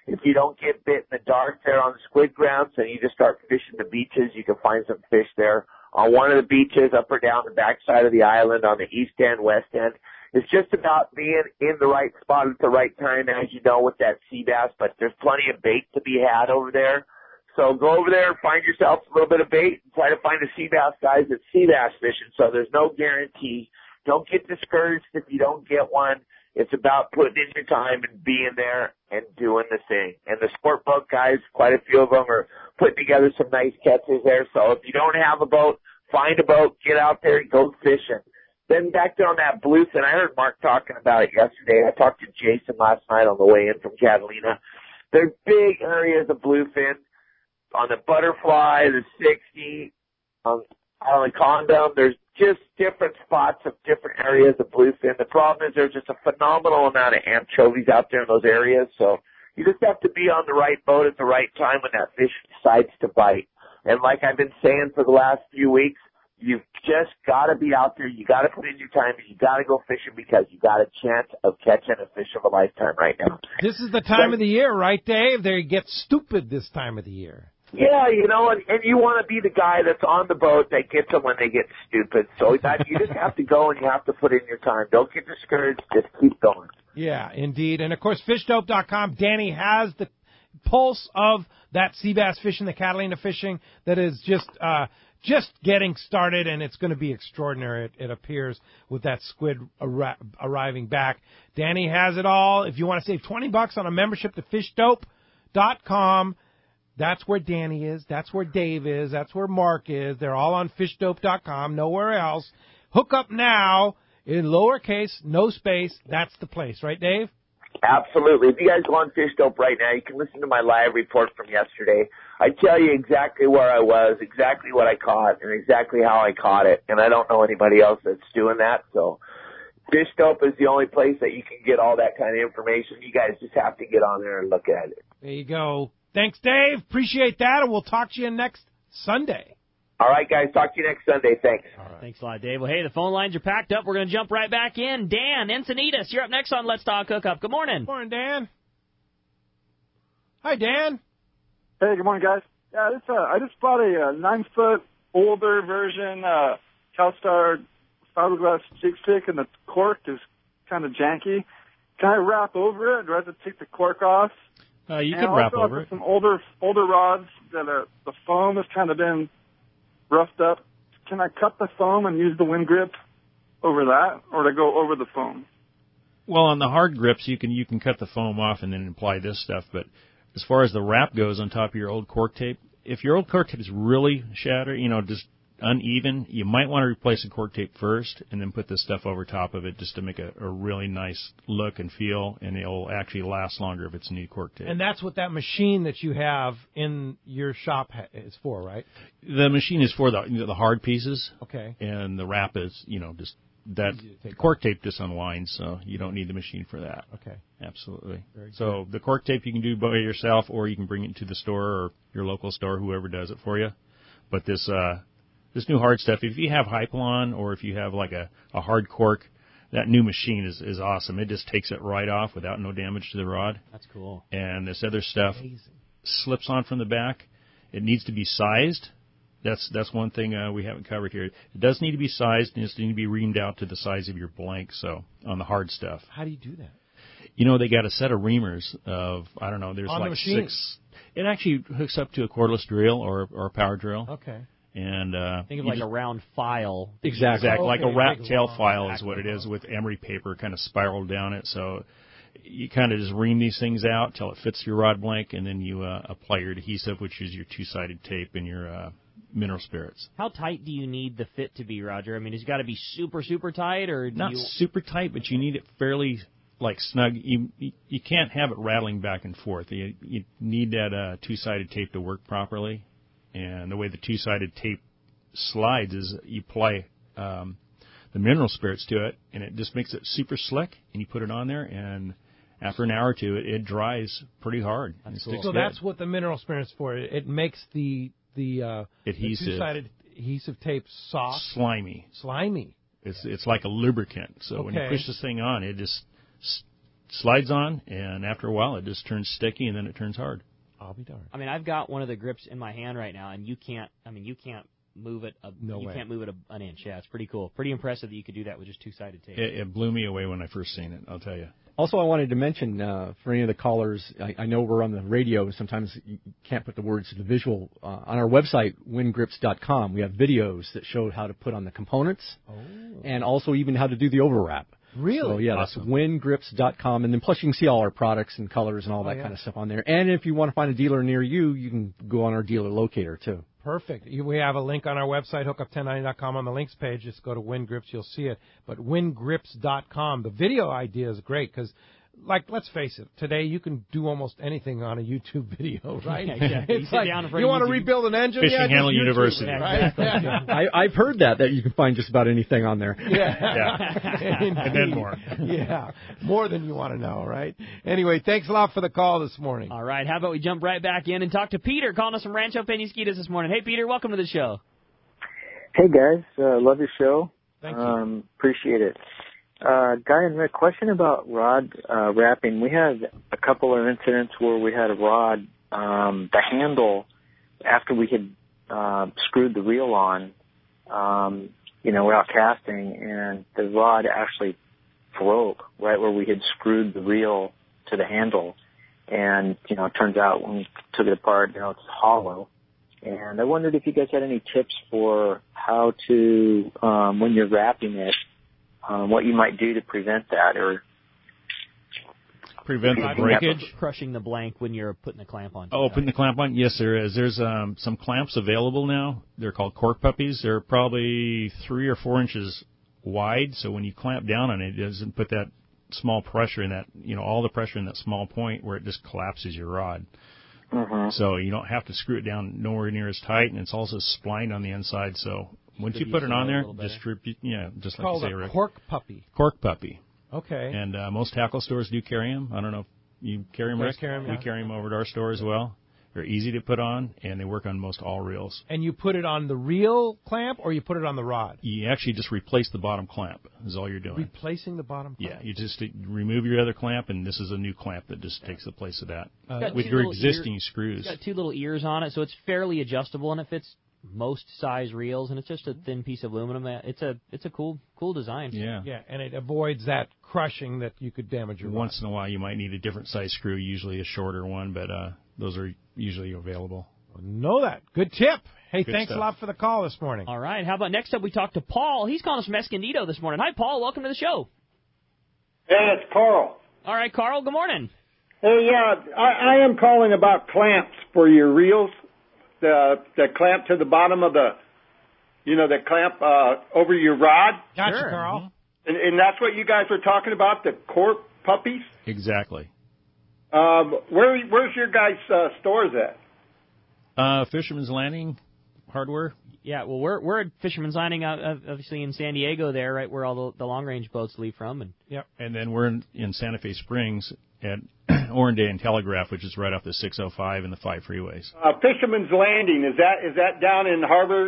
S1: If you don't get bit in the dark there on the squid grounds, then you just start fishing the beaches. You can find some fish there. On one of the beaches, up or down the backside of the island, on the east end, west end, it's just about being in the right spot at the right time, as you know, with that sea bass. But there's plenty of bait to be had over there. So go over there, find yourself a little bit of bait, and try to find the sea bass guys that sea bass fishing. So there's no guarantee. Don't get discouraged if you don't get one. It's about putting in your time and being there and doing the thing. And the sport boat guys, quite a few of them are putting together some nice catches there. So if you don't have a boat, find a boat, get out there and go fishing. Then back there on that bluefin, I heard Mark talking about it yesterday. I talked to Jason last night on the way in from Catalina. There's big areas of bluefin on the butterfly, the 60, on the condom. There's just different spots of different areas of bluefin. The problem is there's just a phenomenal amount of anchovies out there in those areas. So you just have to be on the right boat at the right time when that fish decides to bite. And like I've been saying for the last few weeks, you've just got to be out there. You got to put in your time. You got to go fishing because you got a chance of catching a fish of a lifetime right now.
S2: This is the time of the year, right, Dave? They get stupid this time of the year.
S1: Yeah, you know, and you want to be the guy that's on the boat that gets them when they get stupid. So you just have to go and you have to put in your time. Don't get discouraged. Just keep going.
S2: Yeah, indeed. And, of course, fishdope.com. Danny has the pulse of that sea bass fishing, the Catalina fishing that is just getting started, and it's going to be extraordinary, it appears, with that squid arriving back. Danny has it all. If you want to save $20 on a membership to fishdope.com, that's where Danny is. That's where Dave is. That's where Mark is. They're all on fishdope.com, nowhere else. Hook up now in lowercase, no space. That's the place, right, Dave?
S1: Absolutely. If you guys go on Fish Dope right now, you can listen to my live report from yesterday. I tell you exactly where I was, exactly what I caught, and exactly how I caught it. And I don't know anybody else that's doing that. So Fish Dope is the only place that you can get all that kind of information. You guys just have to get on there and look at it.
S2: There you go. Thanks, Dave. Appreciate that, and we'll talk to you next Sunday.
S1: All right, guys. Talk to you next Sunday. Thanks.
S3: All right. Thanks a lot, Dave. Well, hey, the phone lines are packed up. We're going to jump right back in. Dan, Encinitas, you're up next on Let's Talk Hookup. Good morning.
S2: Good morning, Dan. Hi, Dan.
S22: Hey, good morning, guys. Yeah, I just bought a 9-foot older version CalStar fiberglass jig stick, and the cork is kind of janky. Can I wrap over it? Do I have to take the cork off?
S6: You can wrap over it.
S22: Some older rods that the foam has kind of been roughed up. Can I cut the foam and use the wind grip over that, or to go over the foam?
S6: Well, on the hard grips, you can cut the foam off and then apply this stuff. But as far as the wrap goes on top of your old cork tape, if your old cork tape is really shattered, just uneven, you might want to replace the cork tape first and then put this stuff over top of it just to make a really nice look and feel, and it'll actually last longer if it's new cork tape.
S2: And that's what that machine that you have in your shop is for, right?
S6: The machine is for the hard pieces.
S2: Okay.
S6: And the wrap is, just that cork tape just unwinds, so you don't need the machine for that.
S2: Okay.
S6: Absolutely. So the cork tape you can do by yourself, or you can bring it to the store or your local store, whoever does it for you. But this new hard stuff, if you have Hypalon or if you have like a hard cork, that new machine is awesome. It just takes it right off without no damage to the rod.
S3: That's cool.
S6: And this other stuff slips on from the back. It needs to be sized. That's one thing we haven't covered here. It does need to be sized, and it needs to be reamed out to the size of your blank. So on the hard stuff.
S2: How do you do that?
S6: They got a set of reamers of, I don't know, there's
S2: on
S6: like
S2: the machine.
S6: 6. It actually hooks up to a cordless drill or a power drill.
S2: Okay.
S6: And
S3: think of like a round file.
S6: Exactly.
S2: Okay,
S6: like a wrap tail
S2: long,
S6: file is what it is, with emery paper kind of spiraled down it. So you kind of just ream these things out till it fits your rod blank, and then you apply your adhesive, which is your two-sided tape and your mineral spirits.
S3: How tight do you need the fit to be, Roger? I mean, has it got to be super, super tight? Or
S6: Not super tight, but you need it fairly snug. You can't have it rattling back and forth. You need that two-sided tape to work properly. And the way the two-sided tape slides is you apply the mineral spirits to it, and it just makes it super slick, and you put it on there, and after an hour or two, it dries pretty hard.
S2: That's cool. So that's what the mineral spirit's for. It makes the
S6: adhesive,
S2: the two-sided adhesive tape soft.
S6: Slimy.
S2: Slimy.
S6: It's like a lubricant. So when you push this thing on, it just slides on, and after a while it just turns sticky, and then it turns hard.
S2: I'll be darned.
S3: I mean, I've got one of the grips in my hand right now, and you can't move it. Can't move it an inch. Yeah, it's pretty cool. Pretty impressive that you could do that with just two-sided tape.
S6: It blew me away when I first seen it, I'll tell you.
S5: Also, I wanted to mention for any of the callers, I know we're on the radio. Sometimes you can't put the words to the visual. On our website, wingrips.com, we have videos that show how to put on the components and also even how to do the overwrap.
S2: Really?
S5: So, yeah,
S6: awesome.
S5: That's wingrips.com. And then plus you can see all our products and colors and all that kind of stuff on there. And if you want to find a dealer near you, you can go on our dealer locator, too.
S2: Perfect. We have a link on our website, hookup1090.com. On the links page, just go to WinGrips. You'll see it. But wingrips.com. The video idea is great because, like, let's face it, today you can do almost anything on a YouTube video, right?
S3: Yeah, exactly.
S2: It's like, you want to rebuild an engine?
S6: Fishing Handle
S2: YouTube,
S6: University.
S2: Right?
S5: I've heard that you can find just about anything on there.
S6: And then more.
S2: Yeah, more than you want to know, right? Anyway, thanks a lot for the call this morning.
S3: All right, how about we jump right back in and talk to Peter calling us from Rancho Penasquitos this morning. Hey, Peter, welcome to the show.
S4: Hey, guys. Love your show.
S2: Thank you.
S4: Appreciate it. Guy and Rick, question about rod wrapping. We had a couple of incidents where we had a rod, the handle, after we had screwed the reel on, we're out casting, and the rod actually broke right where we had screwed the reel to the handle. And, it turns out when we took it apart, it's hollow. And I wondered if you guys had any tips for how to, when you're wrapping it, what you might do to prevent that or
S6: prevent the breakage.
S3: Crushing the blank when you're putting the clamp on.
S6: Putting the clamp on? Yes, there is. There's some clamps available now. They're called cork puppies. They're probably 3 or 4 inches wide, so when you clamp down on it, it doesn't put that small pressure in that, all the pressure in that small point where it just collapses your rod.
S4: Mm-hmm.
S6: So you don't have to screw it down nowhere near as tight, and it's also splined on the inside, so once you put it on there, distribute, just like you say, Rick.
S2: Cork puppy.
S6: Cork puppy.
S2: Okay.
S6: And most tackle stores do carry them. I don't know if you carry them, Rick. We carry them over at our store as well. They're easy to put on, and they work on most all reels.
S2: And you put it on the reel clamp, or you put it on the rod?
S6: You actually just replace the bottom clamp is all you're doing.
S2: Replacing the bottom clamp?
S6: Yeah, you just remove your other clamp, and this is a new clamp that just takes the place of that with your existing screws.
S3: It's got 2 little ears on it, so it's fairly adjustable, and it fits most size reels, and it's just a thin piece of aluminum. It's a cool design.
S6: Yeah,
S2: and it avoids that crushing that you could damage your rod.
S6: Once in a while, you might need a different size screw, usually a shorter one, but those are usually available.
S2: Know that. Good tip. Hey,
S6: Good
S2: thanks
S6: stuff.
S2: a lot for the call this morning.
S3: All right, how about next up we talk to Paul. He's calling us from Escondido this morning. Hi, Paul. Welcome to the show.
S8: Hey, it's Carl.
S3: All right, Carl. Good morning.
S8: Hey, I am calling about clamps for your reels. The clamp to the bottom of the clamp over your rod.
S2: Gotcha, Carl.
S8: And that's what you guys were talking about, the cork puppies?
S6: Exactly.
S8: Where's your guys' stores at?
S6: Fisherman's Landing Hardware.
S3: Yeah, well, we're at Fisherman's Landing, obviously in San Diego there, right where all the long-range boats leave from. And
S6: And then we're in Santa Fe Springs at Oranday and Telegraph, which is right off the 605 and the 5 freeways.
S8: Fisherman's Landing, is that down in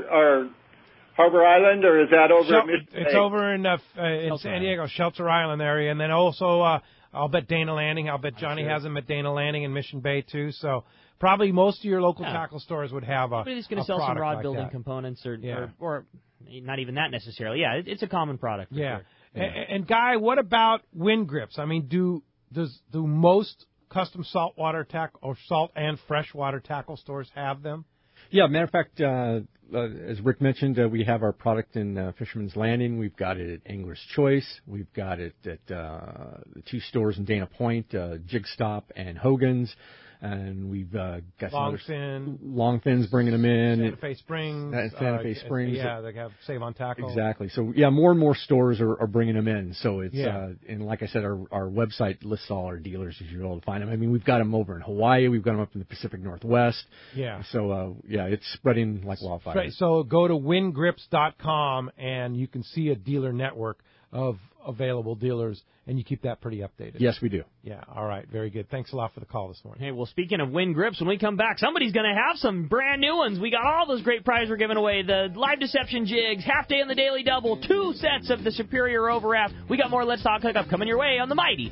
S8: Harbor Island, or is that over in
S2: It's over in San Diego, Shelter Island area, and then also I'll bet Dana Landing. I'll bet Johnny has them at Dana Landing and Mission Bay too. So probably most of your local tackle stores would have a.
S3: Somebody's going to sell some rod building components, or not even that necessarily. Yeah, it's a common product.
S2: Yeah. And Guy, what about wind grips? I mean, do most custom saltwater tackle or salt and freshwater tackle stores have them?
S5: Yeah, matter of fact, as Rick mentioned, we have our product in Fisherman's Landing. We've got it at Angler's Choice. We've got it at the 2 stores in Dana Point, Jig Stop and Hogan's. And we've got Longfin's bringing them in.
S2: Santa Fe Springs.
S5: Santa Fe Springs.
S2: Yeah, they have Save on Tackle.
S5: Exactly. So, more and more stores are bringing them in. So it's, and like I said, our website lists all our dealers if you're able to find them. I mean, we've got them over in Hawaii. We've got them up in the Pacific Northwest.
S2: Yeah.
S5: So, it's spreading like wildfire.
S2: So go to wingrips.com and you can see a dealer network of available dealers, and you keep that pretty updated.
S5: Yes, we do.
S2: Yeah, all right, very good. Thanks a lot for the call this morning.
S3: Hey, well, speaking of Win Grips, when we come back, somebody's going to have some brand new ones. We got all those great prizes we're giving away, the live deception jigs, half day on the Daily Double, 2 sets of the Superior Overwrap. We got more Let's Talk Hookup coming your way on the Mighty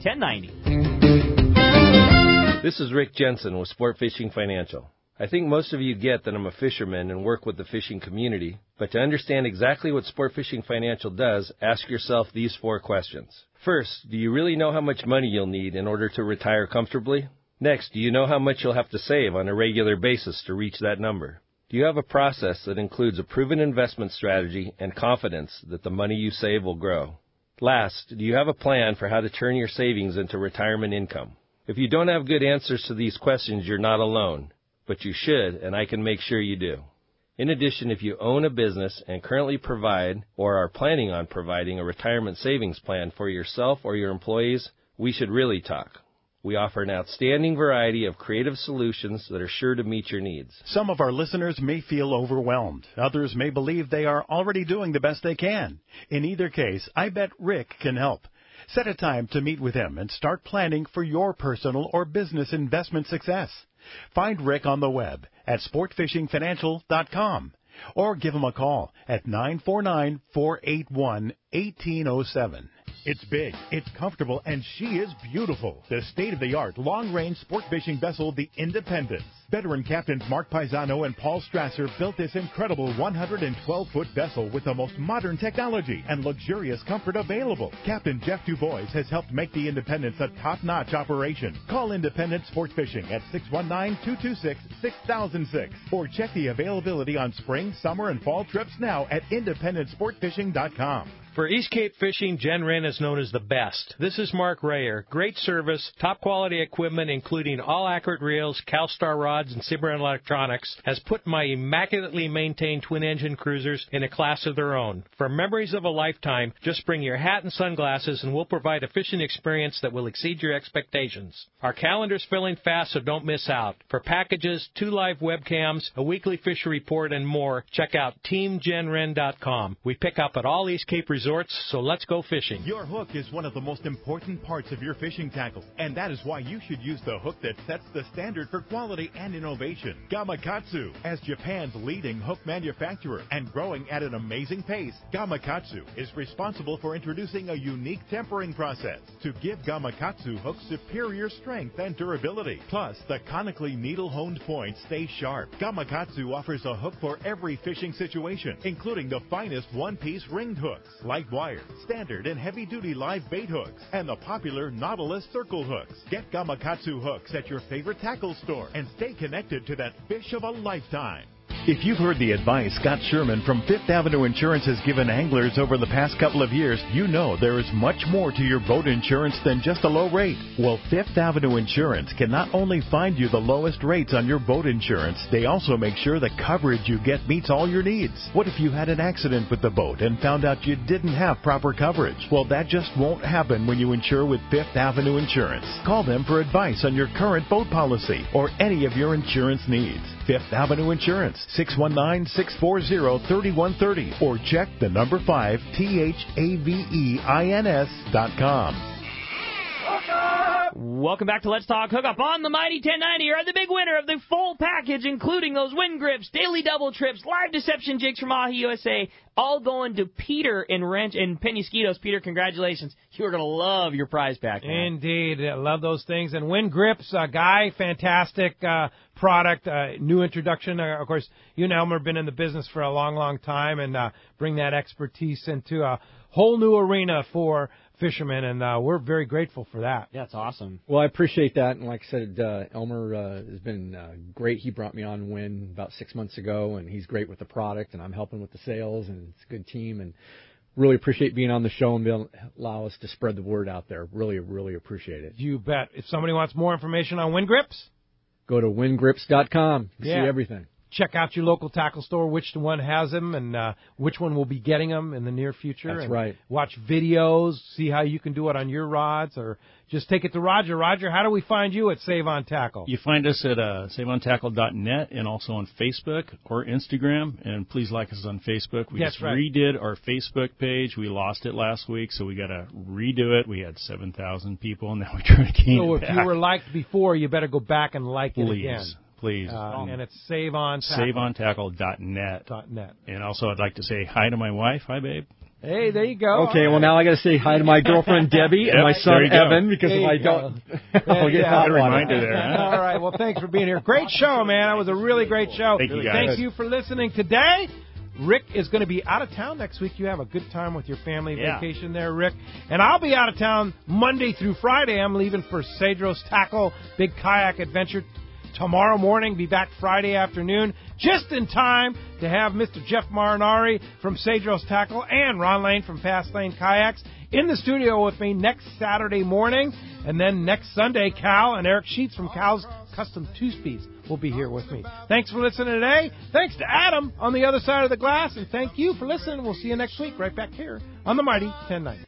S3: 1090.
S7: This is Rick Jensen with Sport Fishing Financial. I think most of you get that I'm a fisherman and work with the fishing community, but to understand exactly what Sport Fishing Financial does, ask yourself these 4 questions. First, do you really know how much money you'll need in order to retire comfortably? Next, do you know how much you'll have to save on a regular basis to reach that number? Do you have a process that includes a proven investment strategy and confidence that the money you save will grow? Last, do you have a plan for how to turn your savings into retirement income? If you don't have good answers to these questions, you're not alone. But you should, and I can make sure you do. In addition, if you own a business and currently provide or are planning on providing a retirement savings plan for yourself or your employees, we should really talk. We offer an outstanding variety of creative solutions that are sure to meet your needs.
S13: Some of our listeners may feel overwhelmed. Others may believe they are already doing the best they can. In either case, I bet Rick can help. Set a time to meet with him and start planning for your personal or business investment success. Find Rick on the web at sportfishingfinancial.com or give him a call at 949-481-1807. It's big, it's comfortable, and she is beautiful. The state-of-the-art long-range sport fishing vessel, the Independence. Veteran captains Mark Paisano and Paul Strasser built this incredible 112-foot vessel with the most modern technology and luxurious comfort available. Captain Jeff Dubois has helped make the Independence a top-notch operation. Call Independence Sport Fishing at 619-226-6006 or check the availability on spring, summer, and fall trips now at independencesportfishing.com.
S9: For East Cape Fishing, Jen Wren is known as the best. This is Mark Rayer. Great service, top quality equipment, including all accurate reels, CalStar rods, and Cimarron electronics, has put my immaculately maintained twin-engine cruisers in a class of their own. For memories of a lifetime, just bring your hat and sunglasses, and we'll provide a fishing experience that will exceed your expectations. Our calendar's filling fast, so don't miss out. For packages, 2 live webcams, a weekly fishery report, and more, check out TeamJenWren.com. We pick up at all East Cape resorts, so let's go fishing.
S13: Your hook is one of the most important parts of your fishing tackle, and that is why you should use the hook that sets the standard for quality and innovation. Gamakatsu. As Japan's leading hook manufacturer and growing at an amazing pace, Gamakatsu is responsible for introducing a unique tempering process to give Gamakatsu hooks superior strength and durability. Plus, the conically needle-honed points stay sharp. Gamakatsu offers a hook for every fishing situation, including the finest one-piece ringed hooks, light wire, standard and heavy-duty live bait hooks, and the popular Nautilus circle hooks. Get Gamakatsu hooks at your favorite tackle store and stay connected to that fish of a lifetime. If you've heard the advice Scott Sherman from Fifth Avenue Insurance has given anglers over the past couple of years, you know there is much more to your boat insurance than just a low rate. Well, Fifth Avenue Insurance can not only find you the lowest rates on your boat insurance, they also make sure the coverage you get meets all your needs. What if you had an accident with the boat and found out you didn't have proper coverage? Well, that just won't happen when you insure with Fifth Avenue Insurance. Call them for advice on your current boat policy or any of your insurance needs. Fifth Avenue Insurance, 619-640-3130, or check the number 5 THAVEINS.com.
S3: Welcome back to Let's Talk Hookup on the Mighty 1090. You're the big winner of the full package, including those wind grips, daily double trips, live deception jigs from Ahi USA, all going to Peter in Penasquitos. Peter, congratulations. You're going to love your prize pack, man.
S2: Indeed. I love those things. And wind grips, Guy, fantastic product, new introduction. Of course, you and Elmer have been in the business for a long, long time and bring that expertise into a whole new arena for fishermen, and we're very grateful for that.
S3: Yeah, it's awesome.
S5: Well, I appreciate that, and like I said, Elmer has been great. He brought me on Win about 6 months ago, and he's great with the product, and I'm helping with the sales, and it's a good team, and really appreciate being on the show and allow us to spread the word out there. Really, really appreciate it.
S2: You bet. If somebody wants more information on wind grips,
S5: go to windgrips.com. See everything.
S2: check out your local tackle store, which one has them, and which one will be getting them in the near future.
S5: That's
S2: and
S5: right.
S2: Watch videos, see how you can do it on your rods, or just take it to Roger. Roger, how do we find you at Save on Tackle?
S6: You find us at saveontackle.net and also on Facebook or Instagram. And please like us on Facebook. We just redid our Facebook page. We lost it last week, so we got to redo it. We had 7,000 people, and now we're trying to gain it back.
S2: So if you were liked before, you better go back and like it again.
S6: Please.
S2: And it's saveontackle.
S6: saveontackle.net. And also, I'd like to say hi to my wife. Hi, babe.
S2: Hey, there you go.
S5: Okay, well, now I got to say hi to my girlfriend, Debbie, and my son, Evan, because if I don't, I'll get hot
S6: reminder there. Huh?
S2: All right, well, thanks for being here. Great show, man. That was a really great show.
S6: Thank you, guys.
S2: Thank you for listening today. Rick is going to be out of town next week. You have a good time with your family vacation there, Rick. And I'll be out of town Monday through Friday. I'm leaving for Cedros Tackle, big kayak adventure tomorrow morning. Be back Friday afternoon, just in time to have Mr. Jeff Marinari from Cedros Tackle and Ron Lane from Fast Lane Kayaks in the studio with me next Saturday morning. And then next Sunday, Cal and Eric Sheets from Cal's Custom Two-Speeds will be here with me. Thanks for listening today. Thanks to Adam on the other side of the glass. And thank you for listening. We'll see you next week right back here on the Mighty 1090.